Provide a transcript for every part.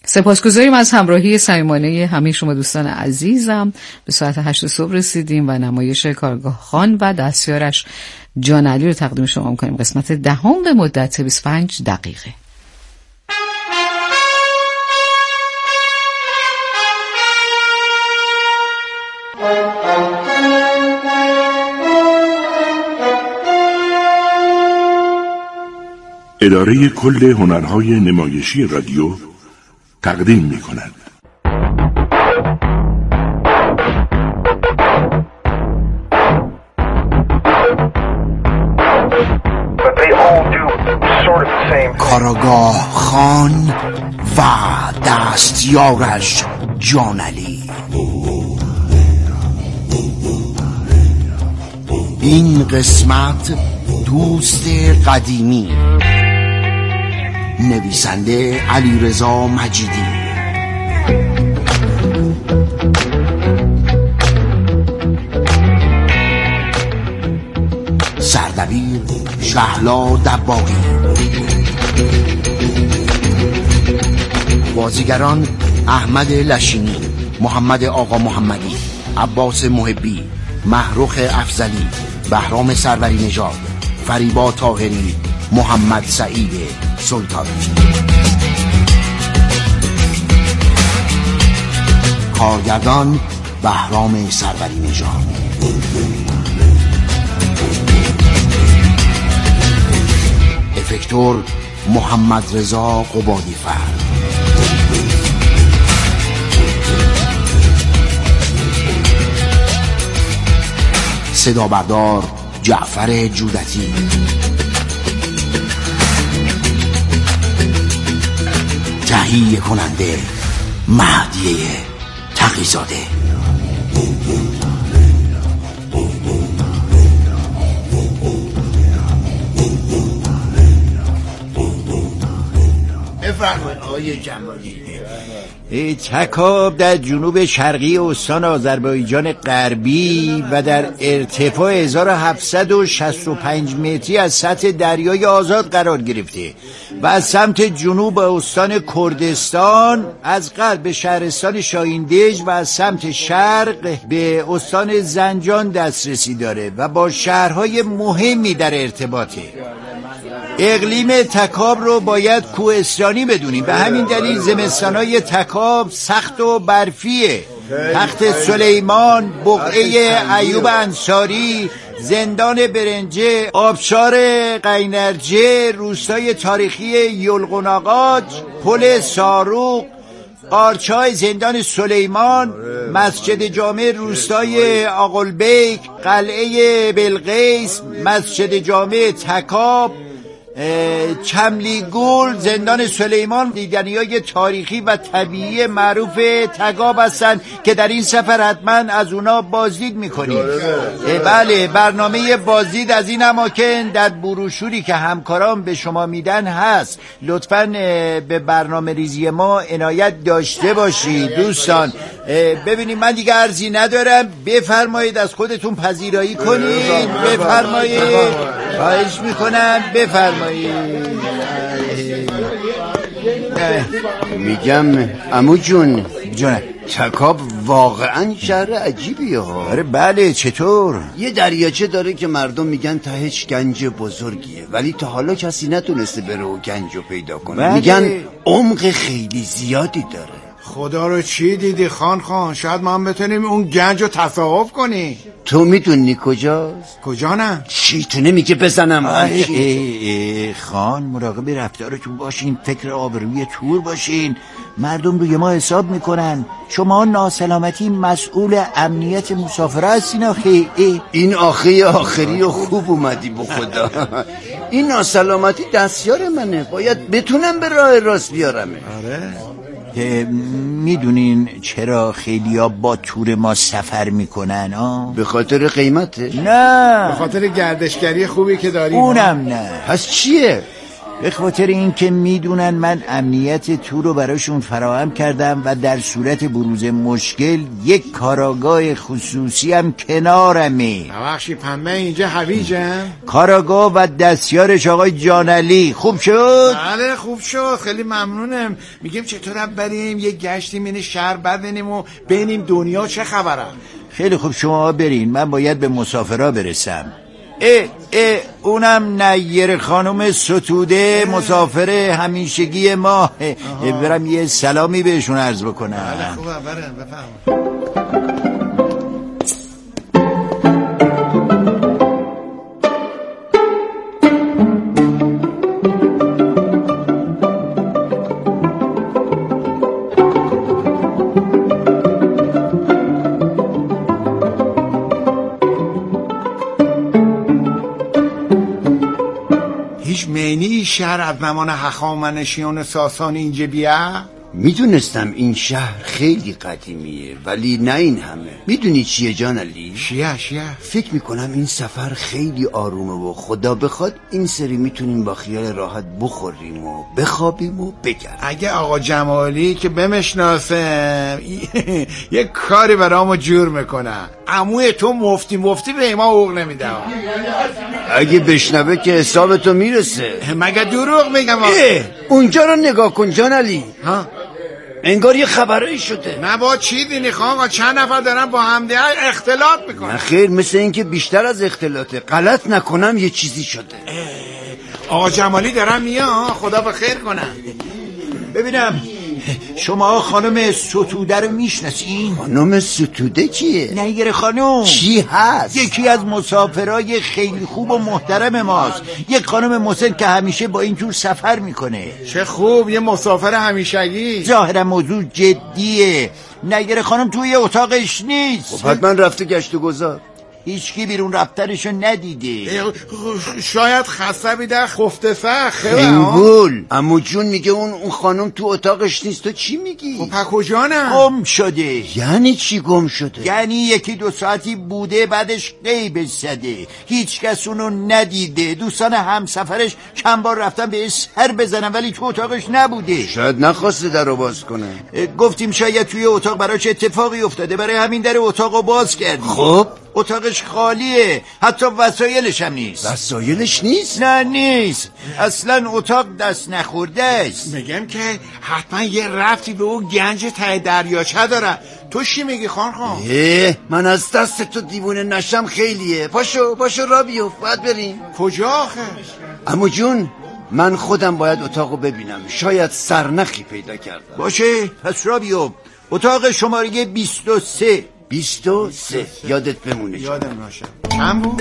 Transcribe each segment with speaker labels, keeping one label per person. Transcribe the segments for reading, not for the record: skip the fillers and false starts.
Speaker 1: سپاسگزاریم از همراهی صمیمانه همه شما دوستان عزیزم. به ساعت 8 صبح رسیدیم و نمایش کارگاه خان و دستیارش جان علی رو تقدیم شما می‌کنیم. قسمت 10 به مدت 25 دقیقه.
Speaker 2: اداره کل هنرهای نمایشی رادیو تقدیم می‌کند.
Speaker 3: کارگاه خان و دستیارش جان علی. این قسمت دوست قدیمی، نویسنده علیرضا مجیدی، سردبیر شهلا دباغی، بازیگران احمد لشینی، محمد آقا محمدی، عباس محبی، محروخ افضلی، بهرام سروری نژاد، فریبا طاهری، محمد سعید سلطانی. کارگردان بهرام سروری نژاد. افکتور محمد رضا قبادی فرد. صدا بردار جعفر جودتی. تهیه کننده مهدی تقی‌زاده.
Speaker 4: بفرمایید آقای جمالی. تکاب در جنوب شرقی استان آذربایجان غربی و در ارتفاع 1765 متری از سطح دریای آزاد قرار گرفته و از سمت جنوب استان کردستان، از غرب به شهرستان شاهیندژ و از سمت شرق به استان زنجان دسترسی داره و با شهرهای مهمی در ارتباطه. اقلیم تکاب رو باید کوهستانی بدونیم، به همین دلیل زمستانای تکاب سخت و برفیه. تخت سلیمان، بقعه ایوب انصاری، زندان برنجه، آبشار قینرجه، روستای تاریخی یلغناقاج، پل ساروق، قارچای زندان سلیمان، مسجد جامع روستای آقلبیک، قلعه بلقیس، مسجد جامع تکاب، چملیگول، زندان سلیمان دیدنی‌های تاریخی و طبیعی معروف تکاب هستند که در این سفر حتما از اونا بازدید میکنیم. بله، برنامه بازدید از این اماکن در بروشوری که همکاران به شما میدن هست. لطفاً به برنامه ریزی ما عنایت داشته باشید دوستان. ببینید من دیگه عرضی ندارم، بفرمایید از خودتون پذیرایی کنید. بفرمایید، خواهش میکنم، بفرمایید.
Speaker 5: میگم عمو جون، تکاب واقعا شهر عجیبیه ها.
Speaker 4: آره بله، چطور؟
Speaker 5: یه دریاچه داره که مردم میگن تهش گنج بزرگیه، ولی تا حالا کسی نتونسته بره و گنج رو پیدا کنه.
Speaker 4: بله.
Speaker 5: میگن عمق خیلی زیادی داره.
Speaker 6: خدا رو چی دیدی خان؟ شاید ما هم بتونیم اون گنج رو تصاحب کنی.
Speaker 5: تو میدونی کجاست؟
Speaker 6: کجا نه؟
Speaker 5: چی تو نمیگه بزنم؟
Speaker 4: خان، مراقب رفتارتون باشین، فکر آبروی تور باشین. مردم روی ما حساب میکنن. شما ناسلامتی مسئول امنیت مسافر هستین آخه.
Speaker 5: این آخری و خوب اومدی به خدا. این ناسلامتی دستیار منه، باید بتونم به راه راست بیارمه.
Speaker 4: آره. میدونین چرا خیلیا با تور ما سفر میکنن؟
Speaker 5: به خاطر قیمته؟
Speaker 4: نه،
Speaker 6: به خاطر گردشگری خوبی که داریم.
Speaker 4: اونم نه.
Speaker 5: پس چیه؟
Speaker 4: به خاطر این که میدونن من امنیت تور رو براشون فراهم کردم و در صورت بروز مشکل یک کاراگاه خصوصی هم کنارمه.
Speaker 6: ببخشید پنبه اینجا هویجم؟
Speaker 4: کاراگاه و دستیارش آقای جانعلی. خوب شد؟
Speaker 6: بله خوب شد، خیلی ممنونم. میگیم چطور بریم یه گشتیم این شهر بدنیم و ببینیم دنیا چه خبره.
Speaker 4: خیلی خوب شما برین، من باید به مسافرها برسم. اونم نیر خانم ستوده مسافر همیشگی ما. برم یه سلامی بهشون عرض بکنم.
Speaker 6: بله خوبه برم بفهم. معنی شهر از زمان هخامنشیان ساسانی اینجا بیا؟
Speaker 5: میدونستم این شهر خیلی قدیمیه ولی نه این همه. میدونی چیه جان علی؟
Speaker 6: چیه؟
Speaker 5: فکر میکنم این سفر خیلی آرومه و خدا بخواد این سری میتونیم با خیال راحت بخوریم و بخوابیم و بگردیم.
Speaker 6: اگه آقا جمالی که بمشناسم یه کاری برامو جور میکنه. عموی تو مفتی به ما حقوق نمیده.
Speaker 5: اگه بشنوه که حسابتو میرسه.
Speaker 6: مگه دروغ میگم؟
Speaker 5: اونجا رو نگاه کن جان علی.
Speaker 6: ها؟
Speaker 5: انگار یه خبرایی شده.
Speaker 6: نه با چی دینی خواهم؟ چند نفر دارن با همدیگه اختلاط میکنن.
Speaker 5: نه خیر، مثل این که بیشتر از اختلاطه. غلط نکنم یه چیزی شده.
Speaker 6: آقا جمالی دارن میان، خدا بخیر کنن.
Speaker 4: ببینم شما خانم ستوده رو میشناسین؟
Speaker 5: خانم ستوده کیه؟
Speaker 4: نیر خانم
Speaker 5: چی هست؟
Speaker 4: یکی از مسافرای خیلی خوب و محترم ماست. یک خانم مسن که همیشه با این جور سفر میکنه.
Speaker 6: چه خوب، یه مسافر همیشگی.
Speaker 4: ظاهرا موضوع جدیه. نیر خانم توی اتاقش نیست.
Speaker 5: خب حتما رفته گشت و گذار.
Speaker 4: هیچکی بیرون رفتنشو ندیده.
Speaker 6: شاید خسته بیده خفته سخت.
Speaker 5: انگول عمو جون میگه اون خانم تو اتاقش نیست. تو چی میگی؟
Speaker 6: خب کجانه؟
Speaker 4: گم شده.
Speaker 5: یعنی چی گم شده؟
Speaker 4: یعنی 1-2 ساعتی بوده بعدش غیبش زده. هیچ کس اونو ندیده. دوستان همسفرش چند بار رفتن به سر بزنن ولی تو اتاقش نبوده.
Speaker 5: شاید نخواسته درو باز کنه.
Speaker 4: گفتیم شاید توی اتاق براش اتفاقی افتاده، برای همین در اتاقو باز کردیم.
Speaker 5: خب
Speaker 4: اتاقش خالیه، حتی وسایلش هم نیست.
Speaker 5: وسایلش نیست؟
Speaker 4: نه نیست، اصلا اتاق دست نخورده است.
Speaker 6: میگم که حتما یه رفتی به اون گنج ته دریاچه داره. تو چی میگی خان؟
Speaker 5: من از دست تو دیوونه نشم خیلیه. پاشو را بیفت، باید بریم.
Speaker 6: کجا آخه؟
Speaker 5: عمو جون من خودم باید اتاقو ببینم، شاید سرنخی پیدا کردم.
Speaker 4: باشه پس را بیفت. اتاق شماره 23.
Speaker 5: 23 یادت بمونه.
Speaker 6: یادم باشه. چند بود؟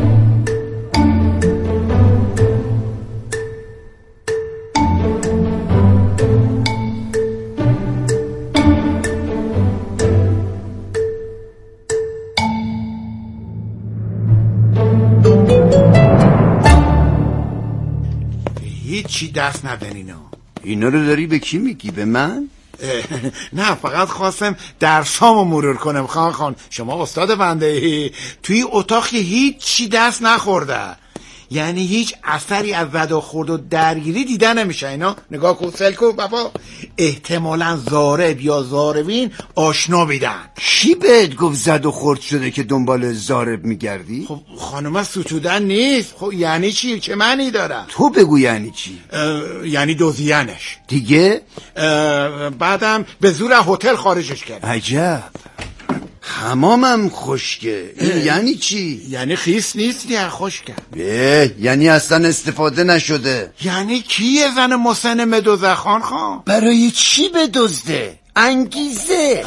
Speaker 6: هیچی دست ندن
Speaker 5: اینا رو داری به کی میگی؟ به من؟
Speaker 6: نه فقط خواستم درسامو مرور کنم. خان شما استاد بنده. توی اتاق هیچی دست نخورده، یعنی هیچ اثری از زد و خورد و درگیری دیده نمیشه. اینا نگاه کن سلکو بابا، احتمالاً زارب یا زاربین آشنا بیدن.
Speaker 5: کی بهت گفت زد و خورد شده که دنبال زارب میگردی؟
Speaker 6: خب خانم ستودن نیست. خب یعنی چی؟ چه معنی داره؟
Speaker 5: تو بگو یعنی چی؟
Speaker 6: یعنی دوزینش
Speaker 5: دیگه؟
Speaker 6: بعدم به زور هتل خارجش کرد.
Speaker 5: عجب، حمامم خشکه. این یعنی چی؟
Speaker 6: یعنی خیس نیست یا خشکه.
Speaker 5: یعنی اصلا استفاده نشده.
Speaker 6: یعنی کی زن مسن مدوزه خان؟
Speaker 5: برای چی بدزده؟ انگیزه.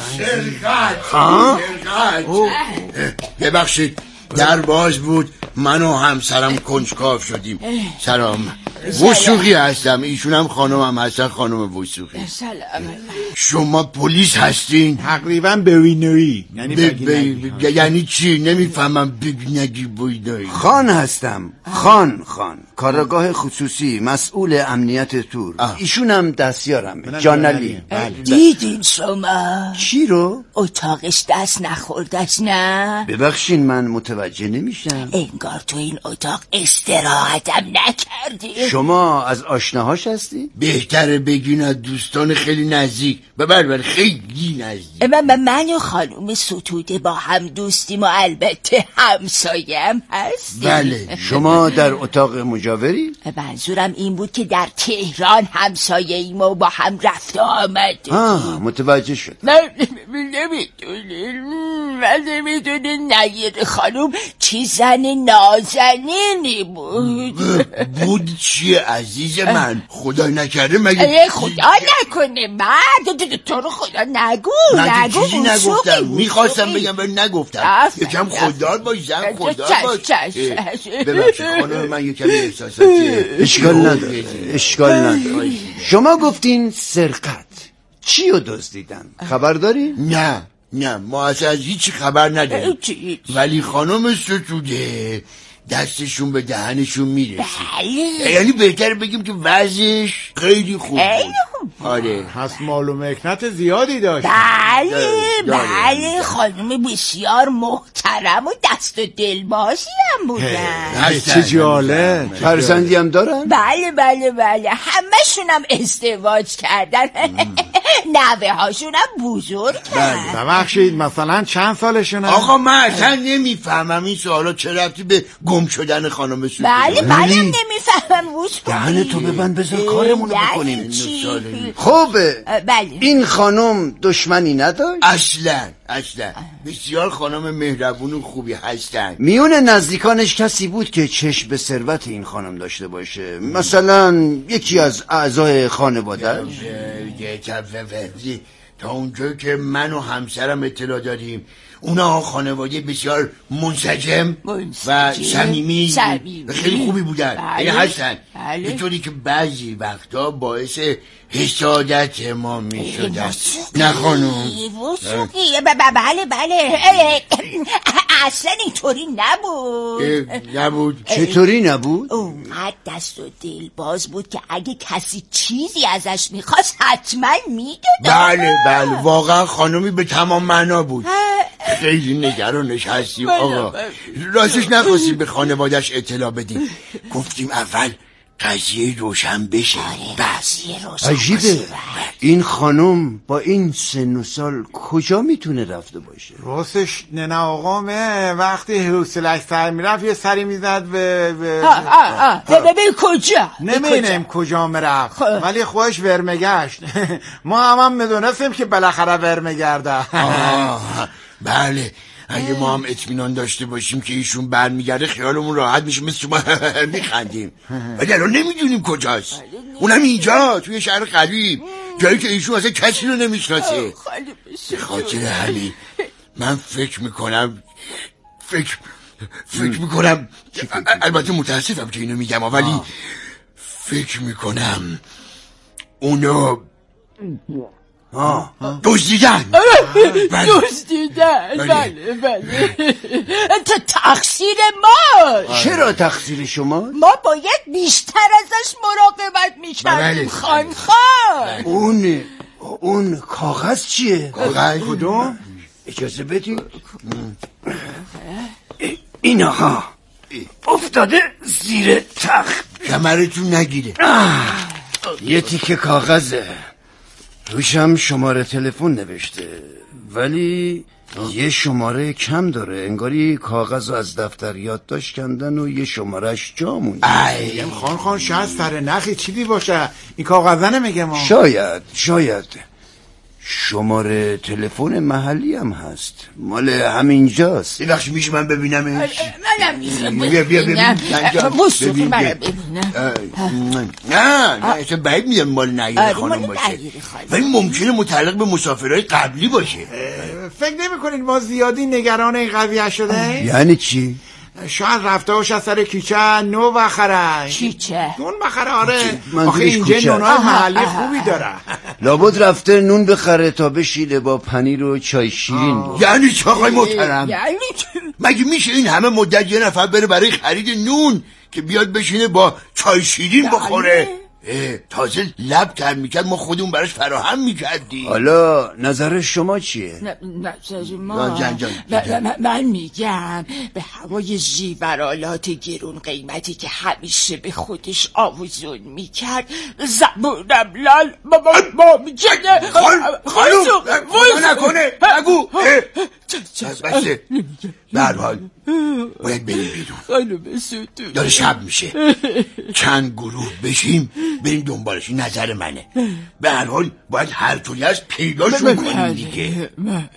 Speaker 3: ببخشید در باز بود، من و همسرم کنجکاو شدیم. سلام، وثوقی هستم، ایشونم خانمم هستن، خانم وثوقی.
Speaker 7: سلام.
Speaker 3: شما پلیس هستین؟
Speaker 6: تقریبا بوینویی.
Speaker 3: یعنی چی؟ نمیفهمم. بگی بوینویی.
Speaker 5: خان هستم. خان کارگاه خصوصی، مسئول امنیت تور. ایشونم دستیارم، جانعلی.
Speaker 7: دیدین شما
Speaker 5: چی رو؟
Speaker 7: اتاقش دست نخوردش؟ نه
Speaker 5: ببخشین من متوجه نمیشم.
Speaker 7: انگار تو این اتاق استراحتم نکردی.
Speaker 5: شما از آشناهاش هستی؟
Speaker 3: بهتره بگین از دوستان خیلی نزدیک و بله خیلی نزدیک.
Speaker 7: من و خانم ستوده با هم دوستیم و البته همسایم هستیم.
Speaker 3: بله.
Speaker 5: شما در اتاق مجاوری؟
Speaker 7: منظورم این بود که در تهران همسایه ایم و با هم رفت آمد.
Speaker 5: متوجه شد.
Speaker 7: نمیدونی نیر خانم چی زن نازنینی بود
Speaker 3: چیه عزیز من؟ خدا نکرده مگه
Speaker 7: خدا نکنه تو رو خدا نگو
Speaker 3: چیزی نگفتم. میخواستم بگم ولی نگفتم. یکم خوددار باش زن، خوددار باش. ببخشید خانم من یکم احساساتی.
Speaker 5: اشکال نداره. شما گفتین سرقت، چی رو دزدیدن؟ خبر داری؟
Speaker 3: نه ما اصلا از هیچی خبر نداریم، ولی خانم ستوده دستشون به دهنشون میرسید. یعنی بهتر بگیم که وضعش خیلی خوب بود. آره
Speaker 6: پس مال و مکنت زیادی داشت.
Speaker 7: بله خانم بسیار محترم و دست و دلبازی هم بودن.
Speaker 5: چه جالب. فرزندی هم دارن؟
Speaker 7: بله همه هم ازدواج کردن. نوه هاشون هم بزرگ کردن.
Speaker 6: ببخشید مثلا چند سالشونه؟
Speaker 3: آقا من اصلا نمیفهمم این سوالا چه ربطی به گم شدن خانم ستوده.
Speaker 7: بله نمیفهمم.
Speaker 5: دهن تو ببند بذار کارمونو بکنیم. خوبه.
Speaker 7: بله.
Speaker 5: این خانم دشمنی نداشت؟
Speaker 3: اصلا بسیار خانم مهربون و خوبی هستن.
Speaker 5: میون نزدیکانش کسی بود که چشم به ثروت این خانم داشته باشه؟ مثلا یکی از اعضای خانواده؟
Speaker 3: تا اونجایی که من و همسرم اطلاع داریم اونا خانواده بسیار منسجم و صمیمی و خیلی خوبی بودن. یعنی هستن به طوری که بعضی وقتا باعث حسادت ما می شدن. نه خانم؟
Speaker 7: بله اصلا اینطوری
Speaker 3: نبود.
Speaker 5: چطوری نبود؟
Speaker 7: اونقدر دست و دل باز بود که اگه کسی چیزی ازش میخواست حتما میداد.
Speaker 3: بله واقعا خانمی به تمام معنا بود. خیلی نگرانش هستیم آقا. راستش نخواستیم به خانوادش اطلاع بدیم. گفتیم اول قضیه روشن بشه. بس
Speaker 5: عجیبه این خانم با این سن و سال کجا میتونه رفته باشه؟
Speaker 6: راستش نه آقامه وقتی حوصله‌اش سر میرفت یه سری میزد به
Speaker 7: کجا؟
Speaker 6: نمیدونم کجا میرفت ولی خودش ورمگشت. ما هم میدونستیم که بالاخره ورمگرده.
Speaker 3: بله اگه ما هم اطمینان داشته باشیم که ایشون برمیگرده خیالمون راحت میشه مثل شما میخندیم. ولی الان نمیدونیم کجاست. اونم اینجا توی شهر قریب، جایی که ایشون اصلا کسی رو نمیشناسه. به خاطر همین من فکر میکنم البته متاسفم که اینو میگم ولی فکر میکنم اونو دزدیدن.
Speaker 7: بله تقصیر ما.
Speaker 5: چرا تقصیر شما؟
Speaker 7: ما باید بیشتر ازش مراقبت میکردیم. خان
Speaker 5: اون کاغذ چیه؟
Speaker 3: کاغذ کدوم؟
Speaker 5: اجازه بدید. این آقا افتاده زیر تخت.
Speaker 3: کمرتون نگیره.
Speaker 5: یه تیکه کاغذه، روشم شماره تلفن نوشته ولی یه شماره کم داره. انگاری کاغذ رو از دفتر یادداشت کندن و یه شمارهش جا مونده.
Speaker 6: خان شاید سر نخی چیزی باشه. این کاغذه نمیگه ما.
Speaker 5: شاید شماره تلفن محلی هم هست، مال همینجاست.
Speaker 3: این بخش میشه من ببینمش؟
Speaker 7: منم میخوام
Speaker 3: بیا ببینم. نه اصلا باید میدم مال نگیر خانم باشه ولی ممکنه متعلق به مسافرهای قبلی باشه.
Speaker 6: فکر نمی کنید ما زیادی نگران این قضیه شده؟
Speaker 5: یعنی چی؟
Speaker 6: شاید رفته باشه از سر کیچه نو بخره.
Speaker 7: نون
Speaker 6: بخره؟ آره آخه اینجا نونای محلی خوبی داره.
Speaker 5: لابد رفته نون بخره تا بشیده با پنیر و چای شیرین.
Speaker 3: یعنی چه آقای محترم؟ مگه میشه این همه مدت یه نفر بره برای خرید نون که بیاد بشینه با چای شیرین بخوره؟ تازه لب تر میکرد ما خودمون براش فراهم میکردیم.
Speaker 5: حالا نظر شما چیه؟
Speaker 7: نظر ما من میگم به هوای زیورالات گرون قیمتی که همیشه به خودش آویزون میکرد زبونم لال ما میکنه.
Speaker 3: خانوم نکنه نگو. بسه به هر حال باید بریم بیرون، داره شب میشه. چند گروه بشیم بریم دنبالش. نظر منه. به هر حال باید هر طوری از پیداشون کنیم دیگه.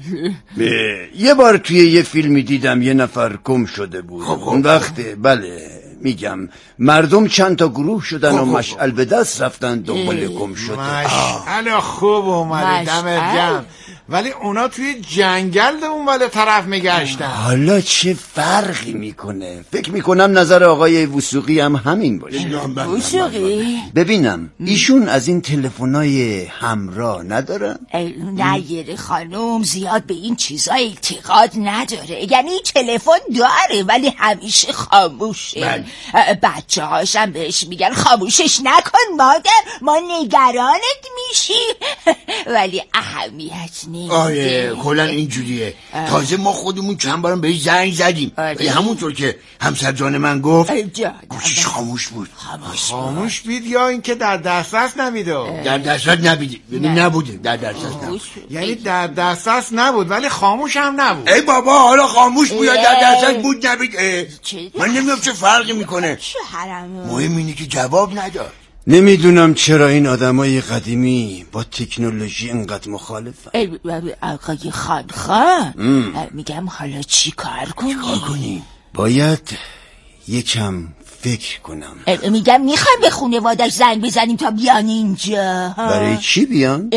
Speaker 5: یه بار توی یه فیلمی دیدم یه نفر گم شده بود. اون وقت بله میگم مردم چند تا گروه شدن و مشعل به دست رفتن دنبال گم شده.
Speaker 6: مشعل خوب اومده دمت گرم، ولی اونا توی جنگل اون طرف میگشتن.
Speaker 5: حالا چه فرقی میکنه؟ فکر میکنم نظر آقای وثوقی هم همین باشه.
Speaker 7: وثوقی؟
Speaker 5: ببینم ایشون از این تلفن‌های همراه ندارن؟
Speaker 7: نگیره خانوم زیاد به این چیزا اعتقاد نداره. یعنی تلفن داره ولی همیشه خاموشه. بچه هاشم بهش میگن خاموشش نکن مادر، ما نگرانت میشی. ولی اهمیت
Speaker 3: آره کلا اینجوریه. تازه ما خودمون چند بارم بهش زنگ زدیم. همونطور که همسر جان من گفت گوشیش خاموش بود.
Speaker 6: خاموش بود یا اینکه در دسترس نبوده؟
Speaker 3: در دسترس نبوده. در دسترس نبود.
Speaker 6: یعنی در دسترس نبود ولی خاموش هم نبود.
Speaker 3: ای بابا حالا خاموش بود یا در دسترس بود نبود من نمیدونم چه فرقی میکنه. مهم اینه که جواب نداد.
Speaker 5: نمیدونم چرا این آدمای قدیمی با تکنولوژی اینقدر مخالفن.
Speaker 7: آقای خان میگم حالا چی کار کنیم؟
Speaker 5: باید یکم فکر کنم.
Speaker 7: میگم میخوایم به خانواده‌اش زنگ بزنیم تا بیان اینجا.
Speaker 5: برای چی بیان؟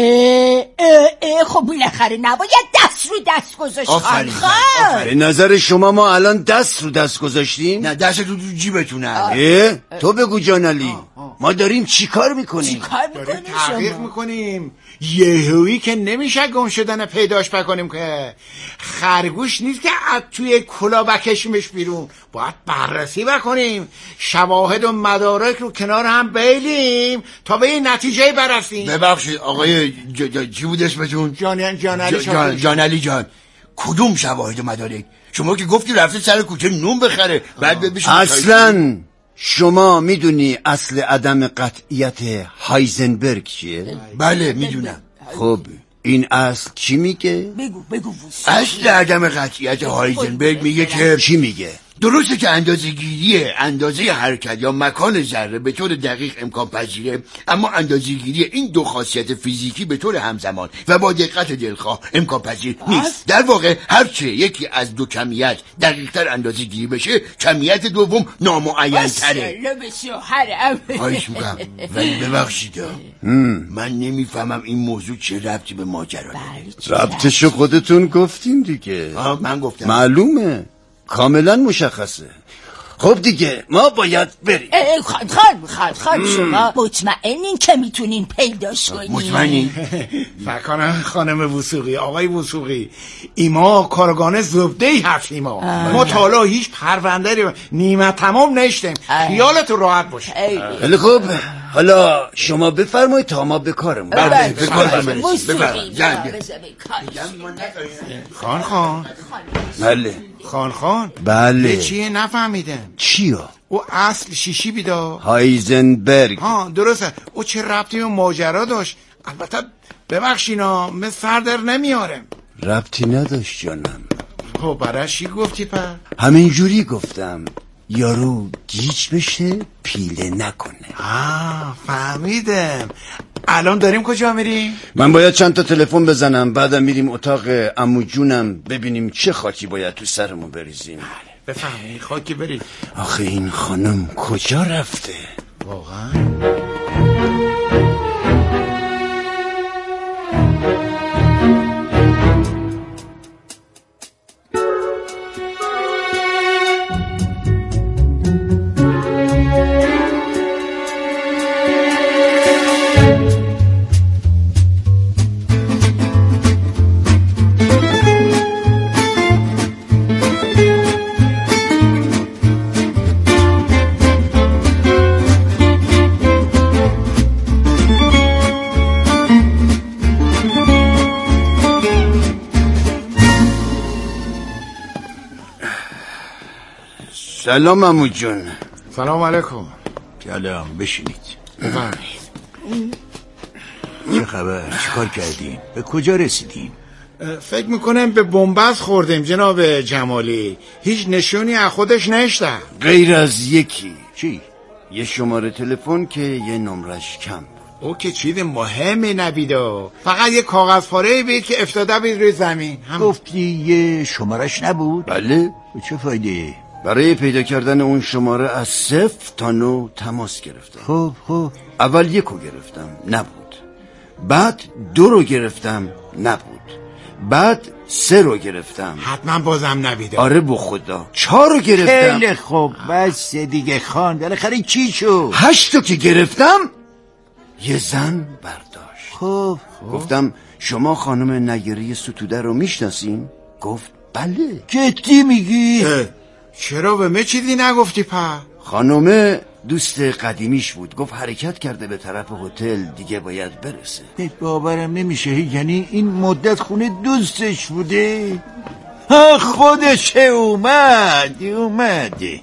Speaker 7: خب بالاخره نباید دست رو دست گذاشت.
Speaker 3: آفرین.
Speaker 5: به نظر شما ما الان دست رو دست گذاشتیم؟
Speaker 3: نه دست رو جیبتونه.
Speaker 5: تو بگو جان علی ما داریم چی کار میکنیم؟
Speaker 6: داریم تحقیق میکنیم. یهویی که نمیشه گم شدن پیداش بکنیم که خرگوش نیست که از توی کلا بکشیمش بیرون. باید بررسی بکنیم، شواهد و مدارک رو کنار هم بیلیم تا به این نتیجه برسیم.
Speaker 3: ببخشید آقای چی بود اسمتون؟
Speaker 6: جان علی
Speaker 3: جان. کدوم شواهد و مدارک؟ شما که گفتی رفته سر کوچه نون بخره بعد ببینیم.
Speaker 5: اصلا شما میدونی اصل عدم قطعیت هایزنبرگ چیه؟
Speaker 3: بله میدونم.
Speaker 5: خب این اصل چی میگه؟
Speaker 7: بگو
Speaker 3: اصل عدم قطعیت هایزنبرگ میگه که
Speaker 5: چی میگه؟
Speaker 3: درسته که اندازه‌گیری اندازه حرکت یا مکان ذره به طور دقیق امکان پذیره، اما اندازه‌گیری این دو خاصیت فیزیکی به طور همزمان و با دقت دلخواه امکان پذیر نیست. در واقع هرچه یکی از دو کمیت دقیق‌تر اندازه‌گیری بشه کمیت دوم نامعین‌تره. خواهش می‌کنم ولی ببخشید من نمیفهمم این موضوع چه ربطی به ماجرا داره.
Speaker 5: ربطشو خودتون گفتین دیگه.
Speaker 3: من گفتم.
Speaker 5: معلومه کاملا مشخصه. خب دیگه ما باید بریم.
Speaker 7: خان شما مطمئنین که میتونین پیداش کنین؟
Speaker 3: مطمئنین؟
Speaker 6: فکرانه خانم وثوقی آقای وثوقی ایما کارگانه زبدهی هستیم. ما تا حالا هیچ پرونده نیمه تمام نشتیم. خیالتون راحت باشه.
Speaker 5: خیلی خوب حالا شما بفرمایید تا ما به کارمون.
Speaker 3: بله به کارمون برسیم.
Speaker 6: خان
Speaker 5: بله
Speaker 6: خان
Speaker 5: بله
Speaker 6: چیه نفهمیدم؟
Speaker 5: چیو؟
Speaker 6: او اصل شیشی بیدا
Speaker 5: هایزنبرگ.
Speaker 6: درسته. او چه ربطی به ماجرا داشت؟ البته ببخشینا من سر در نمیارم.
Speaker 5: ربطی نداشت جانم.
Speaker 6: خب برای چی گفتی پر؟
Speaker 5: همینجوری گفتم یارو گیج بشه پیله نکنه.
Speaker 6: فهمیدم. الان داریم کجا میریم؟
Speaker 5: من باید چند تا تلفن بزنم بعدم میریم اتاق عمو جونم ببینیم چه خاکی باید تو سرمون بریزیم.
Speaker 6: بفهمی خاکی بریم.
Speaker 5: آخه این خانم کجا رفته؟
Speaker 6: واقعا؟
Speaker 5: سلام عمو جون.
Speaker 6: سلام علیکم.
Speaker 4: سلام، بشینید.
Speaker 6: بفرمایید.
Speaker 4: چه خبر؟ چیکار کردین؟ به کجا رسیدین؟
Speaker 6: فکر میکنم به بنبست خوردیم جناب جمالی. هیچ نشونی از خودش نشته
Speaker 5: غیر از یکی.
Speaker 4: چی؟
Speaker 5: یه شماره تلفن که یه نمرش کم بود.
Speaker 6: او که چیز مهمی نبیده، فقط یه کاغذ پاره بود که افتاده بود روی زمین.
Speaker 4: گفتی یه شمارش نبود؟
Speaker 5: بله.
Speaker 4: به چه فایده؟
Speaker 5: برای پیدا کردن اون شماره از 0 تا 9 تماس گرفتم.
Speaker 4: خب
Speaker 5: اول 1 رو گرفتم، نبود. بعد 2 رو گرفتم، نبود. بعد 3 رو گرفتم،
Speaker 6: حتما بازم نبیده.
Speaker 5: آره به خدا. 4 رو گرفتم.
Speaker 4: خیلی خوب، بس دیگه خان. بالاخره چی شد؟
Speaker 5: 8 رو که گرفتم یه زن برداشت.
Speaker 4: خب
Speaker 5: گفتم شما خانم نگری ستوده رو میشناسین؟ گفت بله.
Speaker 4: جدی میگی؟
Speaker 6: چرا به من چیزی نگفتی په؟
Speaker 5: خانومه دوست قدیمیش بود، گفت حرکت کرده به طرف هتل، دیگه باید برسه.
Speaker 4: باورم نمیشه، یعنی این مدت خونه دوستش بوده؟ خودش اومد.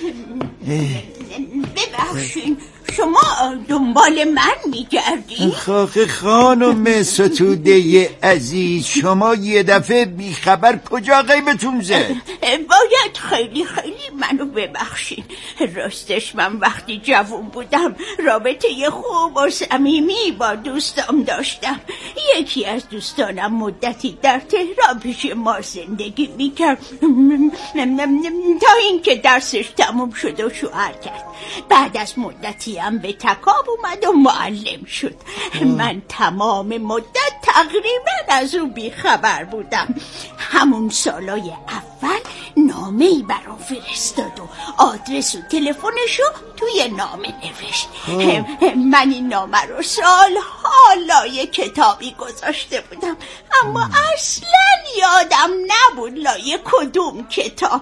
Speaker 7: ببخشین، شما دنبال من میگردین؟
Speaker 4: خاک خانم ستوده عزیز، شما یه دفعه بیخبر کجا غیبتون زد؟
Speaker 7: باید خیلی منو ببخشین. راستش من وقتی جوون بودم رابطه خوب و صمیمی با دوستام داشتم. یکی از دوستانم مدتی در تهران پیش ما زندگی میکرد تا اینکه درسش تموم شد و شوهر کرد. بعد از مدتی هم به تکاب اومد و معلم شد. من تمام مدت تقریبا از او بیخبر بودم. همون سالای اول نامه‌ای برام فرستاد و آدرس و تلفنشو توی نامه نوشت. من این نامه رو سالها لایه کتابی گذاشته بودم، اما اصلا یادم نبود لایه کدوم کتاب،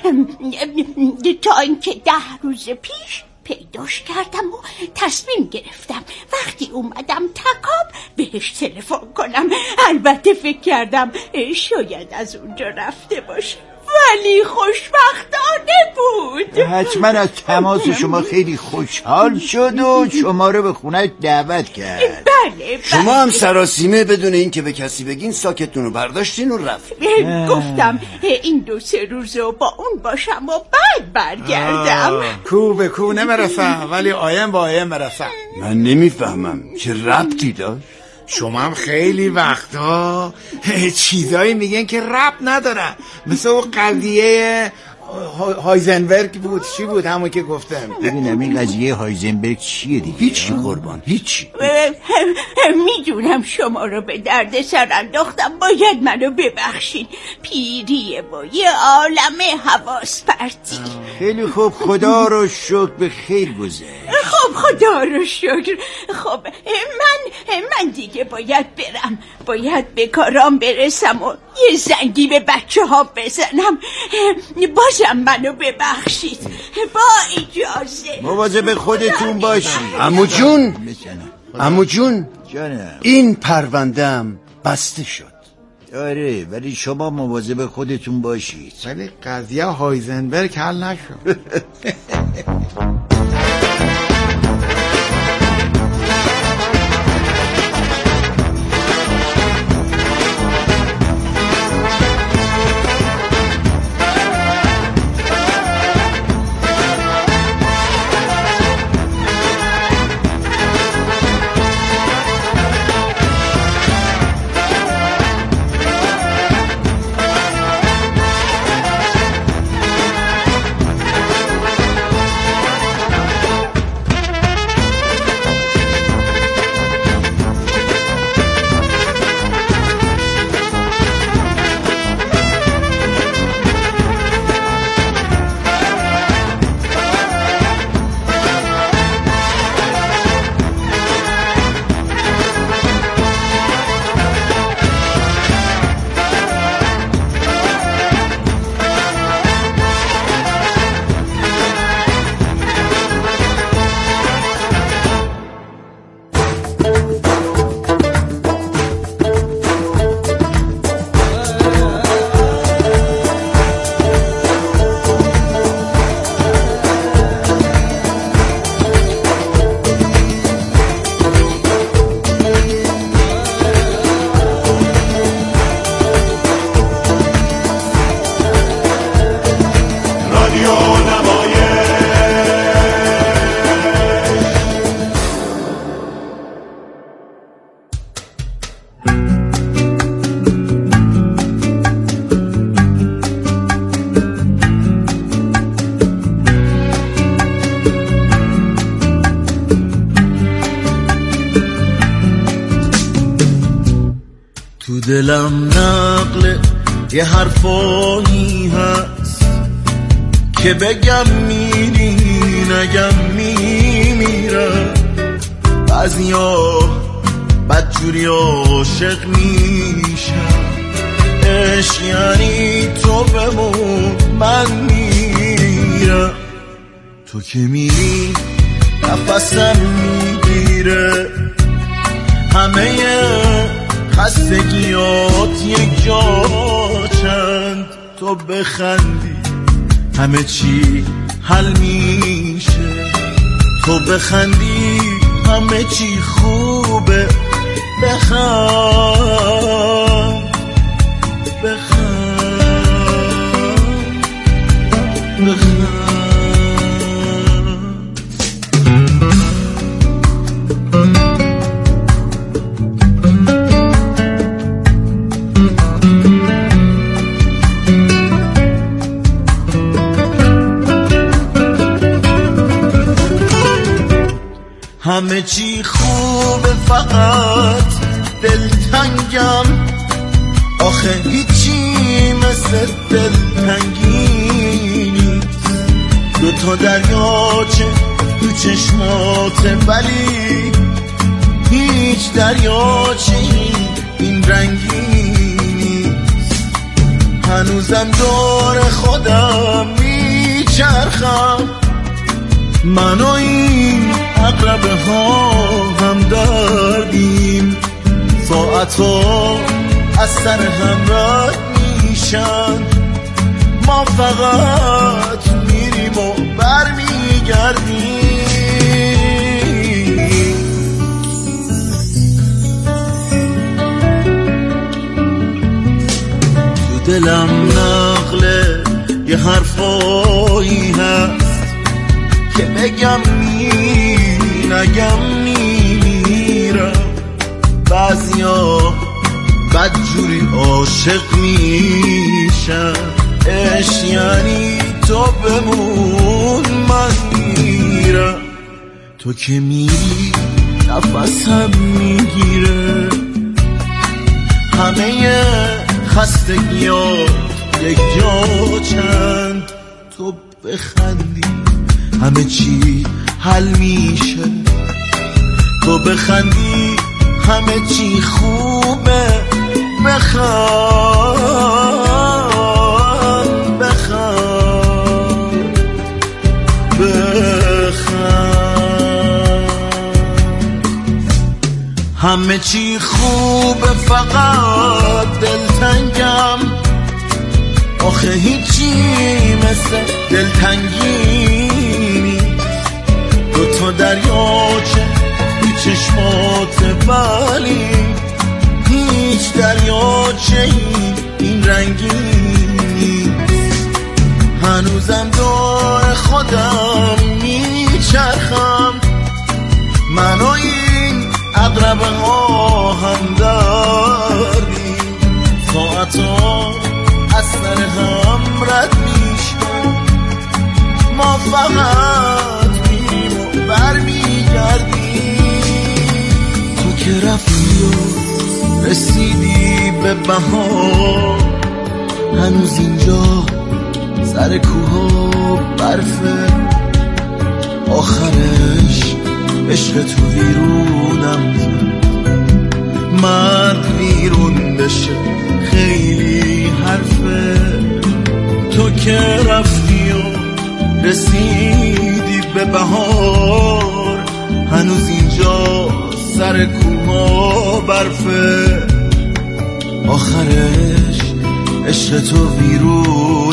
Speaker 7: تا اینکه 10 روز پیش پیداش کردم و تصمیم گرفتم وقتی اومدم تکاب بهش تلفن کنم. البته فکر کردم شاید از اونجا رفته باشه، ولی خوشبختانه بود.
Speaker 4: حتما از تماس شما خیلی خوشحال شد و شما رو به خونه دعوت کرد.
Speaker 7: بله.
Speaker 5: شما هم سراسیمه بدون این که به کسی بگین ساکتون رو برداشتین و رفت.
Speaker 7: گفتم این 2-3 روز رو با اون باشم و بعد برگردم.
Speaker 6: کو نمیرسه، ولی آیم با آیم برسه.
Speaker 5: من نمیفهمم چه ربطی داشت.
Speaker 6: شما هم خیلی وقتا چیزایی میگن که ربط نداره، مثل اون قضیه هایزنبرگ بود. چی بود همون که گفتم؟
Speaker 4: ببینم این قضیه هایزنبرگ چیه دیگه؟
Speaker 5: هیچی قربان، هیچی.
Speaker 7: میدونم شما رو به درد سر انداختم، باید منو ببخشین. پیریه با یه عالم حواس پرتی.
Speaker 4: خیلی خوب، خدا رو شکر به خیر گذشت.
Speaker 7: خب خدا رو شکر. خب من دیگه باید برم، باید به کارام برسم و یه زنگی به بچه ها بزنم. بازم منو ببخشید. با اجازه.
Speaker 4: مواظب خودتون باشید.
Speaker 5: عمو جون
Speaker 4: جانم.
Speaker 5: این پرونده‌ام بسته شد.
Speaker 4: آره، ولی شما مواظب خودتون باشید.
Speaker 6: ولی قضیه هایزنبرگ حل نشد.
Speaker 8: دلم نقل یه حرفایی هست که بگم میری نگم میمیرم. بعضیا بدجوری عاشق میشم، عشق یعنی تو بمون من میرم. تو که میری نفسم میگیره، همه خستگیات یک جا چند. تو بخندی همه چی حل میشه، تو بخندی همه چی خوبه. بخند بخند بخند. همه چی خوبه فقط دلتنگم، آخه هیچی مثل دلتنگی نیست. دوتا دریاچه تو چشماته ولی هیچ دریاچه این رنگی نیست. هنوزم دور خودم میچرخم، من و این عقربه ها هم دردیم. ساعتها از سر هم رد میشن، ما فقط میریم و برمیگردیم. تو دلم نقل یه حرفایی هست که بگم نگم میمیرم. بعضیا بدجوری عاشق میشن، عشق یعنی تو بمون من میرم. تو که میری نفسم میگیره، همه خستگیات یک جا چند. تو بخندی همه چی حل میشه، تو بخندی همه چی خوبه. بخند بخند بخند. همه چی خوبه فقط دلتنگم، آخه هیچی مثل دلتنگی نیست. دوتا دریاچه تو چشمات ولی هیچ دریاچه این رنگی نیست. هنوزم دور خودم میچرخم، من و این عقربه ها هم دردیم. ساعتها از سر هم رد میشن، ما فقط میریم و برمیگردیم. تو که رفتی و رسیدی به بهار، هنوز اینجا سر کوها برفه. آخرش عشق تو ویرونم زد، مرد ویرون بشه خیلی حرفه. تو که رفتی و رسیدی به بهار، هنوز اینجا سر کوها برفه. آخرش عشق تو ویرون